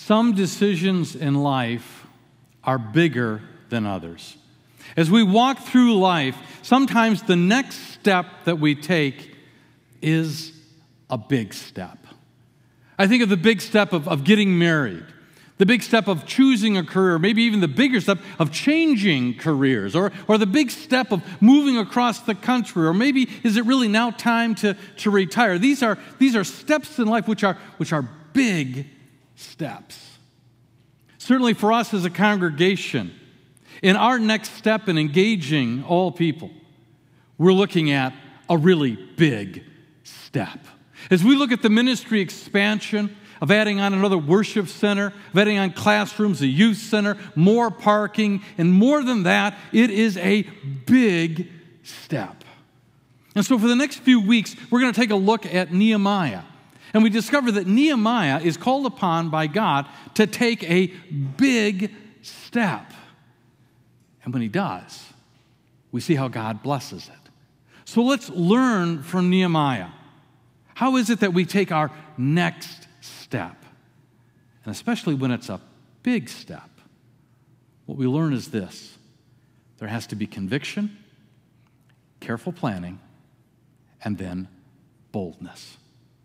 Some decisions in life are bigger than others. As we walk through life, sometimes the next step that we take is a big step. I think of the big step of getting married, the big step of choosing a career, maybe even the bigger step of changing careers, or the big step of moving across the country, or maybe is it really now time to retire? These are steps in life which are big steps. Certainly for us as a congregation, in our next step in engaging all people, we're looking at a really big step. As we look at the ministry expansion of adding on another worship center, of adding on classrooms, a youth center, more parking, and more than that, it is a big step. And so for the next few weeks, we're going to take a look at Nehemiah. And we discover that Nehemiah is called upon by God to take a big step. And when he does, we see how God blesses it. So let's learn from Nehemiah. How is it that we take our next step? And especially when it's a big step, what we learn is this: there has to be conviction, careful planning, and then boldness.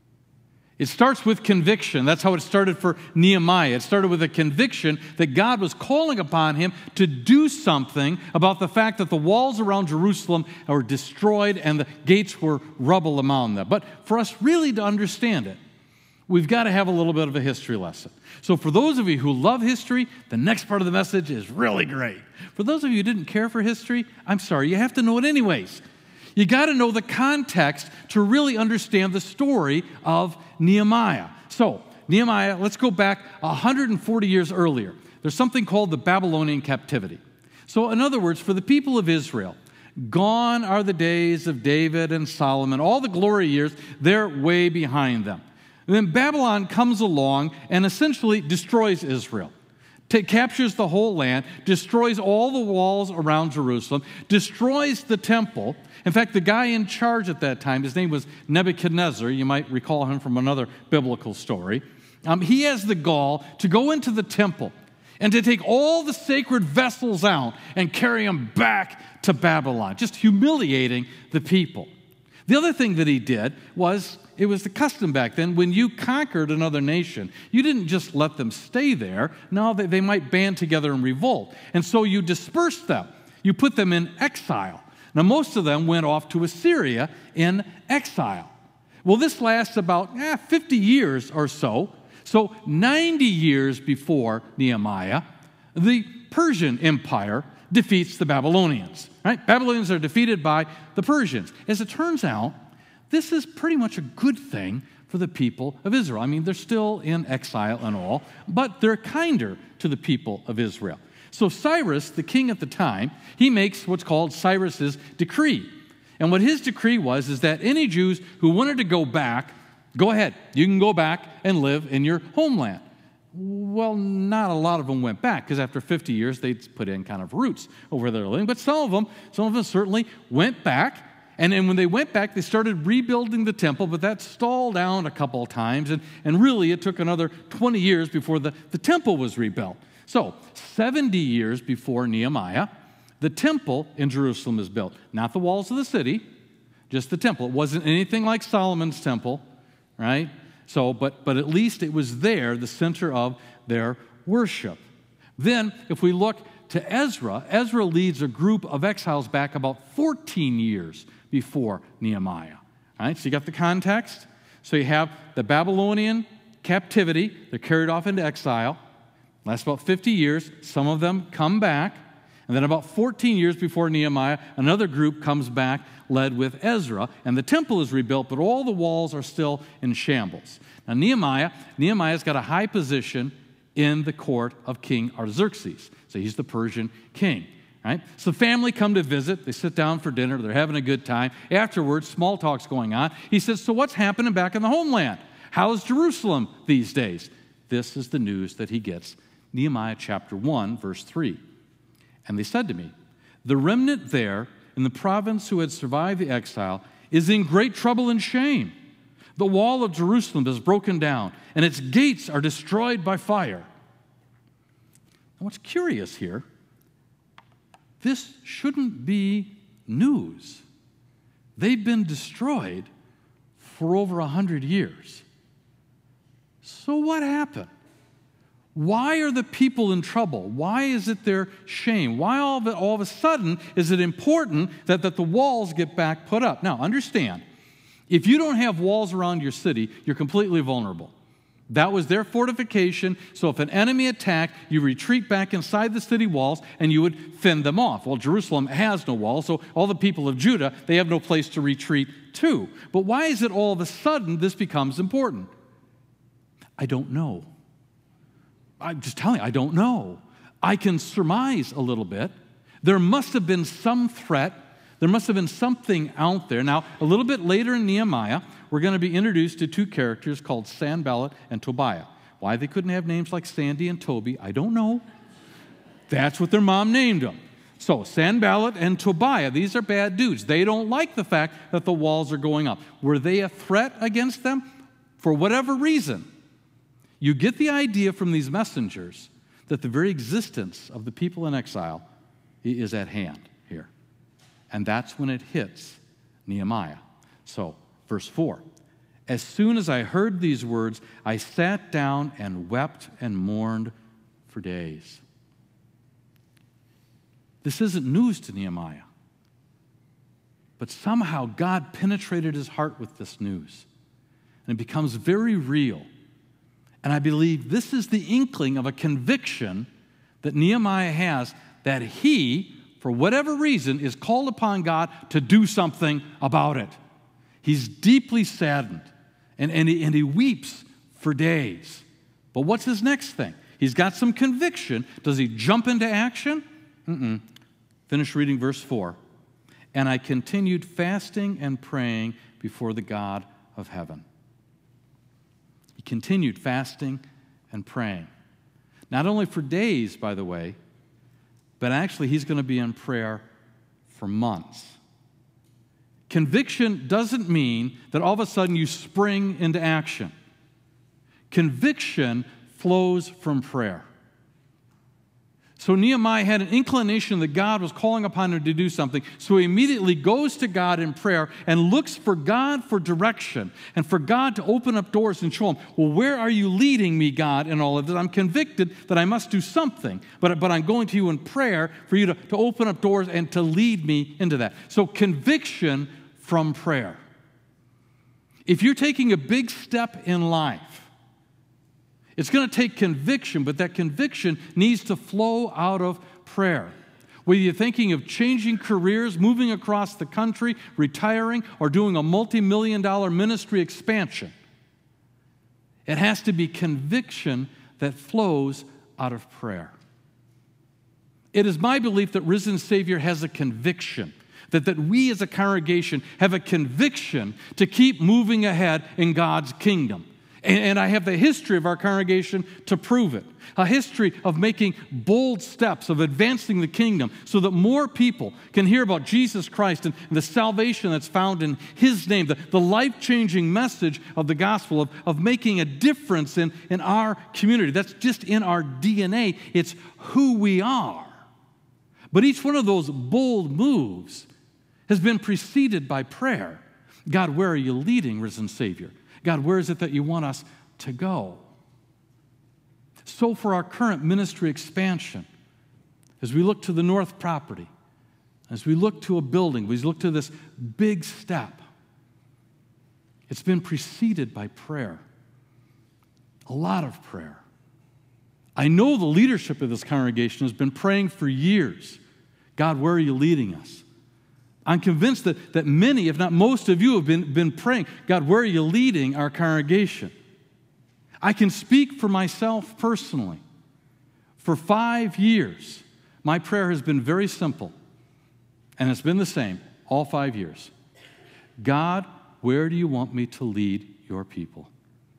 It starts with conviction. That's how it started for Nehemiah. It started with a conviction that God was calling upon him to do something about the fact that the walls around Jerusalem were destroyed and the gates were rubble among them. But for us really to understand it, we've got to have a little bit of a history lesson. So for those of you who love history, the next part of the message is really great. For those of you who didn't care for history, I'm sorry, you have to know it anyways. You got to know the context to really understand the story of Nehemiah. So, Nehemiah, let's go back 140 years earlier. There's something called the Babylonian captivity. So, in other words, for the people of Israel, gone are the days of David and Solomon. All the glory years, they're way behind them. And then Babylon comes along and essentially destroys Israel. Captures the whole land, destroys all the walls around Jerusalem, destroys the temple. In fact, the guy in charge at that time, his name was Nebuchadnezzar. You might recall him from another biblical story. He has the gall to go into the temple and to take all the sacred vessels out and carry them back to Babylon, just humiliating the people. The other thing that he did was, it was the custom back then, when you conquered another nation, you didn't just let them stay there. No, they might band together and revolt. And so you dispersed them. You put them in exile. Now, most of them went off to Assyria in exile. Well, this lasts about 50 years or so. So 90 years before Nehemiah, the Persian Empire defeats the Babylonians. Right? Babylonians are defeated by the Persians. As it turns out, this is pretty much a good thing for the people of Israel. I mean, they're still in exile and all, but they're kinder to the people of Israel. So Cyrus, the king at the time, he makes what's called Cyrus's decree. And what his decree was is that any Jews who wanted to go back, go ahead. You can go back and live in your homeland. Well, not a lot of them went back, because after 50 years, they'd put in kind of roots over their living. But some of them certainly went back. And then when they went back, they started rebuilding the temple, but that stalled down a couple of times. And really, it took another 20 years before the temple was rebuilt. So 70 years before Nehemiah, the temple in Jerusalem is built. Not the walls of the city, just the temple. It wasn't anything like Solomon's temple, right? So, but at least it was there, the center of their worship. Then, if we look to Ezra, Ezra leads a group of exiles back about 14 years before Nehemiah. All right, so you got the context. So you have the Babylonian captivity. They're carried off into exile. Lasts about 50 years. Some of them come back. And then about 14 years before Nehemiah, another group comes back led with Ezra, and the temple is rebuilt, but all the walls are still in shambles. Now Nehemiah's got a high position in the court of King Artaxerxes. So he's the Persian king, right? So the family come to visit. They sit down for dinner. They're having a good time. Afterwards, small talk's going on. He says, so what's happening back in the homeland? How's Jerusalem these days? This is the news that he gets. Nehemiah chapter 1, verse 3. And they said to me, the remnant there in the province who had survived the exile is in great trouble and shame. The wall of Jerusalem is broken down, and its gates are destroyed by fire. And what's curious here, this shouldn't be news. They've been destroyed for over 100 years. So what happened? Why are the people in trouble? Why is it their shame? Why all of a sudden is it important that the walls get back put up? Now, understand, if you don't have walls around your city, you're completely vulnerable. That was their fortification, so if an enemy attacked, you retreat back inside the city walls and you would fend them off. Well, Jerusalem has no walls, so all the people of Judah, they have no place to retreat to. But why is it all of a sudden this becomes important? I don't know. I'm just telling you, I don't know. I can surmise a little bit. There must have been some threat. There must have been something out there. Now, a little bit later in Nehemiah, we're going to be introduced to two characters called Sanballat and Tobiah. Why they couldn't have names like Sandy and Toby, I don't know. That's what their mom named them. So, Sanballat and Tobiah, these are bad dudes. They don't like the fact that the walls are going up. Were they a threat against them? For whatever reason, you get the idea from these messengers that the very existence of the people in exile is at hand here. And that's when it hits Nehemiah. So, verse 4, as soon as I heard these words, I sat down and wept and mourned for days. This isn't news to Nehemiah. But somehow God penetrated his heart with this news. And it becomes very real. And I believe this is the inkling of a conviction that Nehemiah has that he, for whatever reason, is called upon God to do something about it. He's deeply saddened, and he weeps for days. But what's his next thing? He's got some conviction. Does he jump into action? Finish reading verse 4. And I continued fasting and praying before the God of heaven. He continued fasting and praying. Not only for days, by the way, but actually he's going to be in prayer for months. Conviction doesn't mean that all of a sudden you spring into action. Conviction flows from prayer. So Nehemiah had an inclination that God was calling upon him to do something, so he immediately goes to God in prayer and looks for God for direction and for God to open up doors and show him, well, where are you leading me, God, in all of this? I'm convicted that I must do something, but I'm going to you in prayer for you to open up doors and to lead me into that. So conviction from prayer. If you're taking a big step in life, it's going to take conviction, but that conviction needs to flow out of prayer. Whether you're thinking of changing careers, moving across the country, retiring, or doing a multi-million-dollar ministry expansion, it has to be conviction that flows out of prayer. It is my belief that Risen Savior has a conviction, that we as a congregation have a conviction to keep moving ahead in God's kingdom. And I have the history of our congregation to prove it. A history of making bold steps, of advancing the kingdom so that more people can hear about Jesus Christ and the salvation that's found in his name, the life-changing message of the gospel, of making a difference in our community. That's just in our DNA. It's who we are. But each one of those bold moves has been preceded by prayer. God, where are you leading, Risen Savior? God, where is it that you want us to go? So for our current ministry expansion, as we look to the north property, as we look to a building, we look to this big step, it's been preceded by prayer, a lot of prayer. I know the leadership of this congregation has been praying for years. God, where are you leading us? I'm convinced that many, if not most of you, have been praying, God, where are you leading our congregation? I can speak for myself personally. For 5 years, my prayer has been very simple, and it's been the same all 5 years. God, where do you want me to lead your people?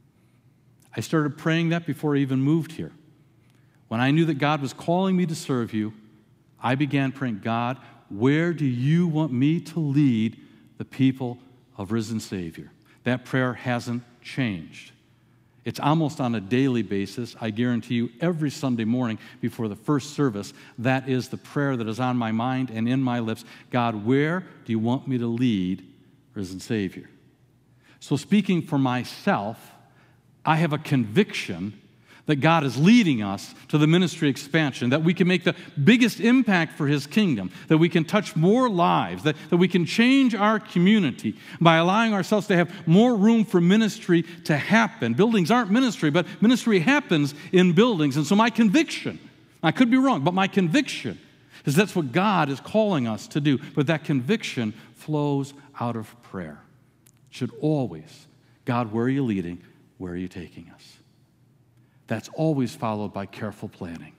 I started praying that before I even moved here. When I knew that God was calling me to serve you, I began praying, God, where do you want me to lead the people of Risen Savior? that prayer hasn't changed. It's almost on a daily basis. I guarantee you every Sunday morning before the first service, that is the prayer that is on my mind and in my lips. God, where do you want me to lead, risen Savior? So speaking for myself, I have a conviction that God is leading us to the ministry expansion, that we can make the biggest impact for His kingdom, that we can touch more lives, that we can change our community by allowing ourselves to have more room for ministry to happen. Buildings aren't ministry, but ministry happens in buildings. And so my conviction, I could be wrong, but my conviction is that's what God is calling us to do. But that conviction flows out of prayer. It should always, God, where are you leading? Where are you taking us? That's always followed by careful planning.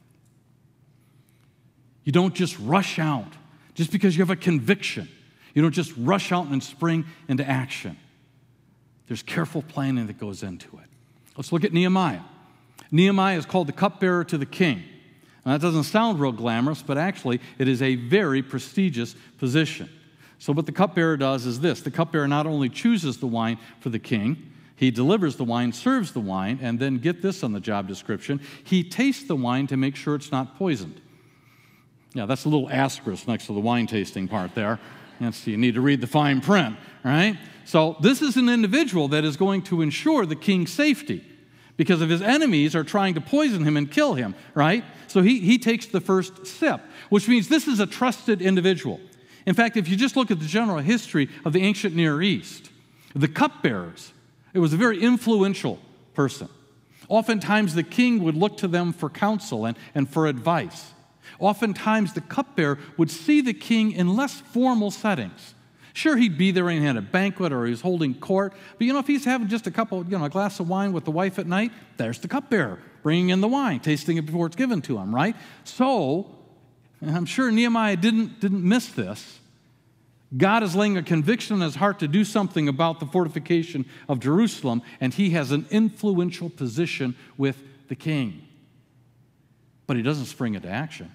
You don't just rush out just because you have a conviction. You don't just rush out and spring into action. There's careful planning that goes into it. Let's look at Nehemiah. Nehemiah is called the cupbearer to the king. Now, that doesn't sound real glamorous, but actually it is a very prestigious position. So what the cupbearer does is this. The cupbearer not only chooses the wine for the king, he delivers the wine, serves the wine, and then get this on the job description. He tastes the wine to make sure it's not poisoned. Yeah, that's a little asterisk next to the wine tasting part there. You need to read the fine print, right? So this is an individual that is going to ensure the king's safety because of his enemies are trying to poison him and kill him, right? So he takes the first sip, which means this is a trusted individual. In fact, if you just look at the general history of the ancient Near East, the cupbearers, it was a very influential person. Oftentimes, the king would look to them for counsel and for advice. Oftentimes, the cupbearer would see the king in less formal settings. Sure, he'd be there and he had a banquet or he was holding court, but if he's having just a glass of wine with the wife at night, there's the cupbearer bringing in the wine, tasting it before it's given to him, right? So, and I'm sure Nehemiah didn't miss this. God is laying a conviction in his heart to do something about the fortification of Jerusalem, and he has an influential position with the king. But he doesn't spring into action.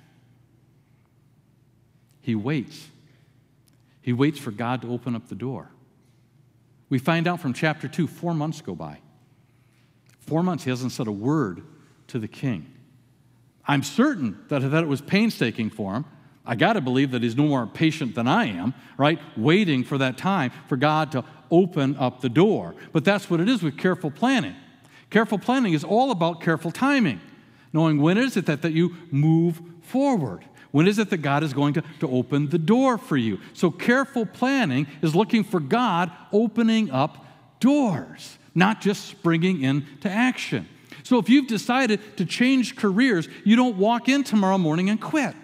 He waits. He waits for God to open up the door. We find out from chapter 2, 4 months go by. 4 months, he hasn't said a word to the king. I'm certain that it was painstaking for him. I got to believe that he's no more patient than I am, right? Waiting for that time for God to open up the door. But that's what it is with careful planning. Careful planning is all about careful timing, knowing when is it that you move forward. When is it that God is going to open the door for you? So careful planning is looking for God opening up doors, not just springing into action. So if you've decided to change careers, you don't walk in tomorrow morning and quit.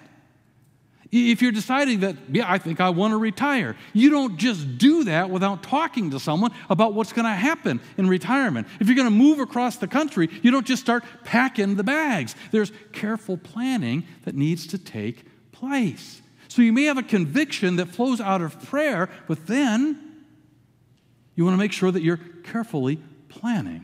If you're deciding that, I think I want to retire, you don't just do that without talking to someone about what's going to happen in retirement. If you're going to move across the country, you don't just start packing the bags. There's careful planning that needs to take place. So you may have a conviction that flows out of prayer, but then you want to make sure that you're carefully planning.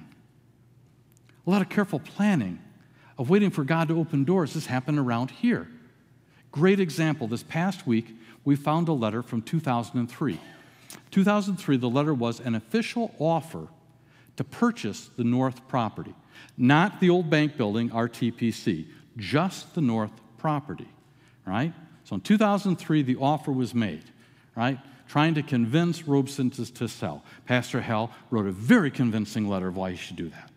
A lot of careful planning of waiting for God to open doors has happened around here. Great example. This past week, we found a letter from 2003. 2003, the letter was an official offer to purchase the North property. Not the old bank building, RTPC, just the North property, right? So in 2003, the offer was made, right? Trying to convince Robeson to sell. Pastor Hell wrote a very convincing letter of why he should do that.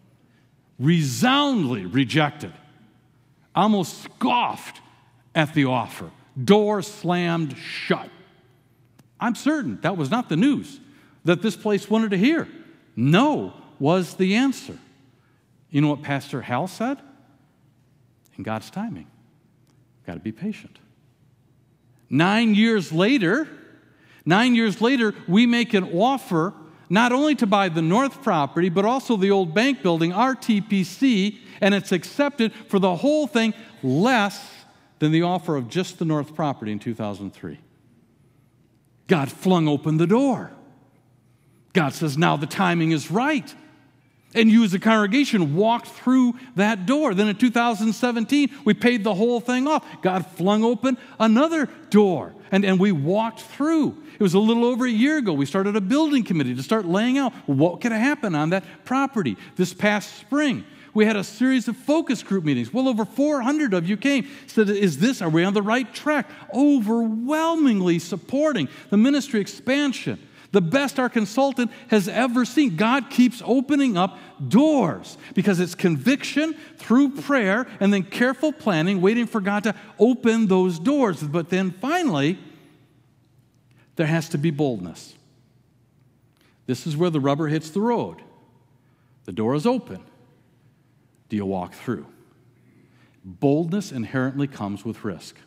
Resoundingly rejected. Almost scoffed at the offer. Door slammed shut. I'm certain that was not the news that this place wanted to hear. No was the answer. You know what Pastor Hal said? In God's timing. Got to be patient. 9 years later, we make an offer not only to buy the North property, but also the old bank building, RTPC, and it's accepted for the whole thing less than the offer of just the North property in 2003. God flung open the door. God says, now the timing is right. And you as a congregation walked through that door. Then in 2017, we paid the whole thing off. God flung open another door, and we walked through. It was a little over a year ago. We started a building committee to start laying out what could happen on that property. This past spring, we had a series of focus group meetings. Well over 400 of you came. Said, are we on the right track? Overwhelmingly supporting the ministry expansion. The best our consultant has ever seen. God keeps opening up doors because it's conviction through prayer and then careful planning, waiting for God to open those doors. But then finally, there has to be boldness. This is where the rubber hits the road. The door is open. Do you walk through? Boldness inherently comes with risk.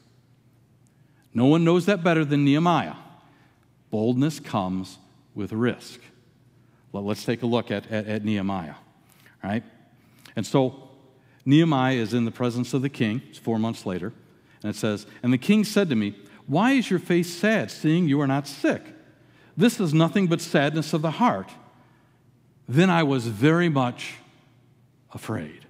No one knows that better than Nehemiah. Boldness comes with risk. Well, let's take a look at Nehemiah, right? And so Nehemiah is in the presence of the king. It's 4 months later. And it says, "And the king said to me, 'Why is your face sad, seeing you are not sick? This is nothing but sadness of the heart.' Then I was very much afraid."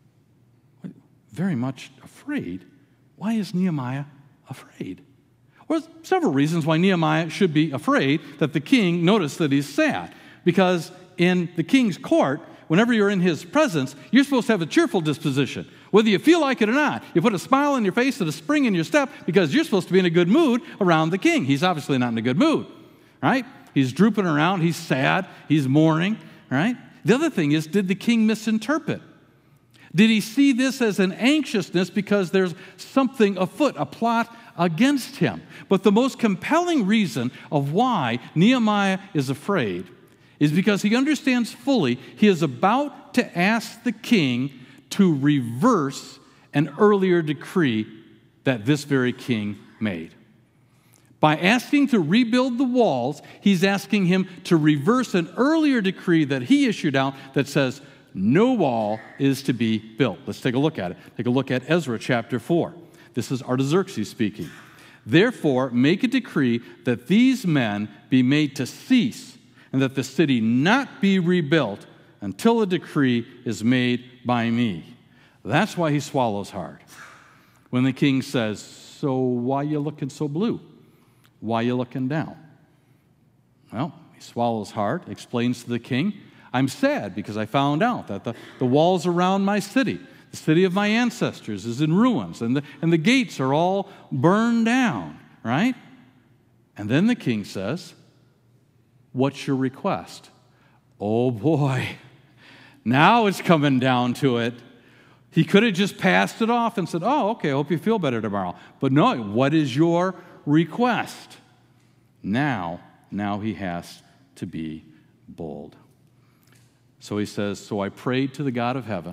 Very much afraid? Why is Nehemiah afraid? Well, there's several reasons why Nehemiah should be afraid that the king noticed that he's sad. Because in the king's court, whenever you're in his presence, you're supposed to have a cheerful disposition. Whether you feel like it or not, you put a smile on your face and a spring in your step because you're supposed to be in a good mood around the king. He's obviously not in a good mood, right? He's drooping around, he's sad, he's mourning, right? The other thing is, did the king misinterpret? Did he see this as an anxiousness because there's something afoot, a plot against him? But the most compelling reason of why Nehemiah is afraid is because he understands fully he is about to ask the king to reverse an earlier decree that this very king made. By asking to rebuild the walls, he's asking him to reverse an earlier decree that he issued out that says, no wall is to be built. Let's take a look at it. Take a look at Ezra chapter 4. This is Artaxerxes speaking. "Therefore, make a decree that these men be made to cease, and that the city not be rebuilt until a decree is made by me." That's why he swallows hard. When the king says, "So why are you looking so blue? Why are you looking down?" Well, he swallows hard, explains to the king, "I'm sad because I found out that the walls around my city, the city of my ancestors, is in ruins, and the gates are all burned down," right? And then the king says, "What's your request?" Oh boy, now it's coming down to it. He could have just passed it off and said, "Oh, okay, I hope you feel better tomorrow." But no, what is your request? Now he has to be bold. So he says, "So I prayed to the God of heaven,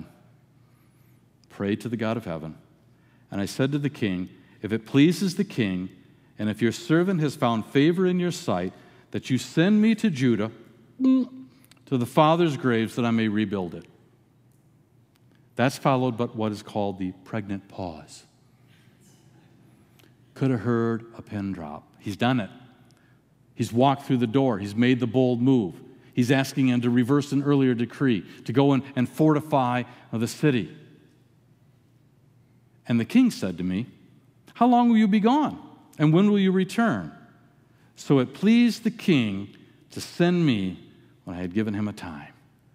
and I said to the king, if it pleases the king, and if your servant has found favor in your sight, that you send me to Judah, to the fathers' graves, that I may rebuild it." That's followed by what is called the pregnant pause. Could have heard a pin drop. He's done it. He's walked through the door. He's made the bold move. He's asking him to reverse an earlier decree, to go in and fortify the city. And the king said to me, "How long will you be gone? And when will you return?" So it pleased the king to send me when I had given him a time.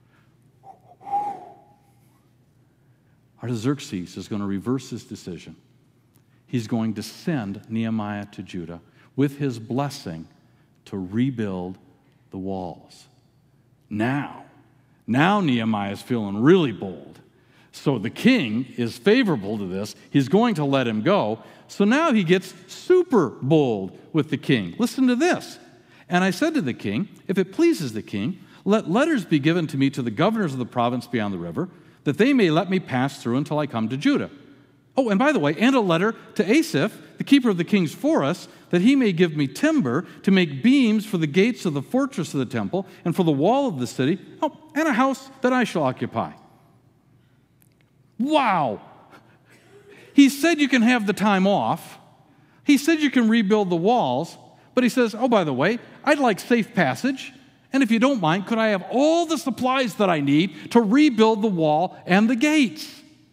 Artaxerxes is going to reverse his decision. He's going to send Nehemiah to Judah with his blessing to rebuild the walls. Now Nehemiah is feeling really bold. So the king is favorable to this. He's going to let him go. So now he gets super bold with the king. Listen to this. "And I said to the king, if it pleases the king, let letters be given to me to the governors of the province beyond the river, that they may let me pass through until I come to Judah. Oh, and by the way, and a letter to Asaph, the keeper of the king's forest, that he may give me timber to make beams for the gates of the fortress of the temple and for the wall of the city, oh, and a house that I shall occupy." Wow. He said you can have the time off. He said you can rebuild the walls. But he says, oh, by the way, I'd like safe passage And if you don't mind, could I have all the supplies that I need to rebuild the wall and the gates?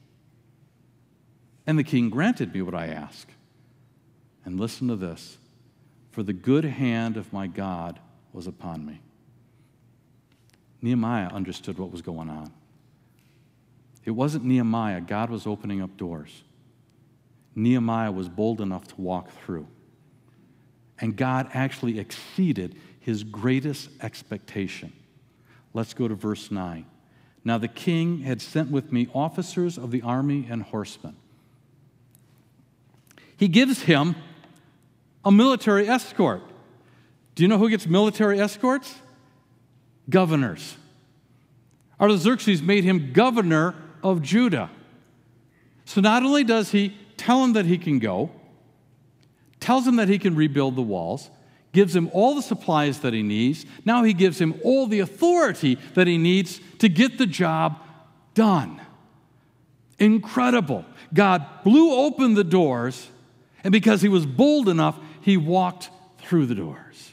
And the king granted me what I asked. And listen to this. For the good hand of my God was upon me. Nehemiah understood what was going on. It wasn't Nehemiah. God was opening up doors. Nehemiah was bold enough to walk through. And God actually exceeded his greatest expectation. Let's go to verse 9. Now the king had sent with me officers of the army and horsemen. He gives him a military escort. Do you know who gets military escorts? Governors. Artaxerxes made him governor of Judah. So not only does he tell him that he can go, tells him that he can rebuild the walls, gives him all the supplies that he needs, now he gives him all the authority that he needs to get the job done. Incredible. God blew open the doors, and because he was bold enough, he walked through the doors.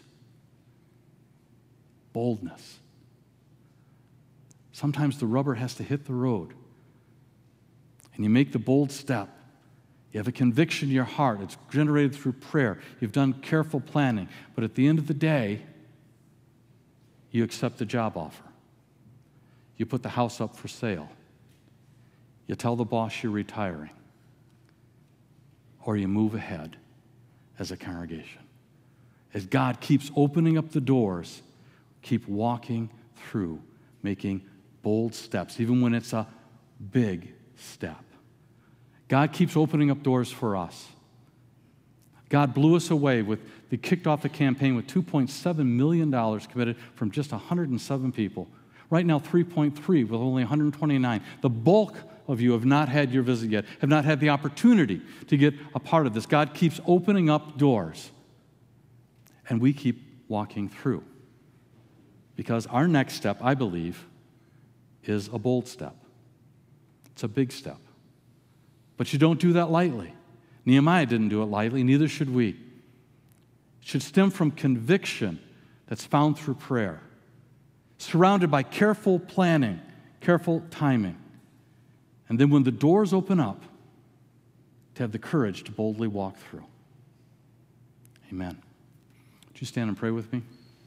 Boldness. Sometimes the rubber has to hit the road, and you make the bold step. You have a conviction in your heart. It's generated through prayer. You've done careful planning. But at the end of the day, you accept the job offer. You put the house up for sale. You tell the boss you're retiring. Or you move ahead as a congregation. As God keeps opening up the doors, keep walking through, making bold steps, even when it's a big step. God keeps opening up doors for us. God blew us away they kicked off the campaign with $2.7 million committed from just 107 people. Right now, 3.3 with only 129. The bulk of you have not had your visit yet, have not had the opportunity to get a part of this. God keeps opening up doors, and we keep walking through. Because our next step, I believe, is a bold step. It's a big step. But you don't do that lightly. Nehemiah didn't do it lightly, neither should we. It should stem from conviction that's found through prayer, surrounded by careful planning, careful timing. And then when the doors open up, to have the courage to boldly walk through. Amen. Would you stand and pray with me?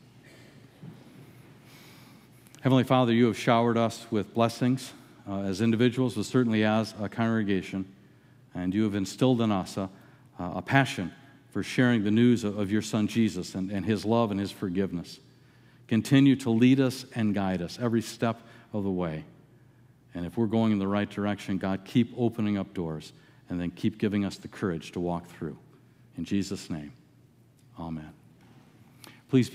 Heavenly Father, you have showered us with blessings as individuals, but certainly as a congregation. And you have instilled in us a passion for sharing the news of your Son Jesus and his love and his forgiveness. Continue to lead us and guide us every step of the way. And if we're going in the right direction, God, keep opening up doors and then keep giving us the courage to walk through. In Jesus' name, amen.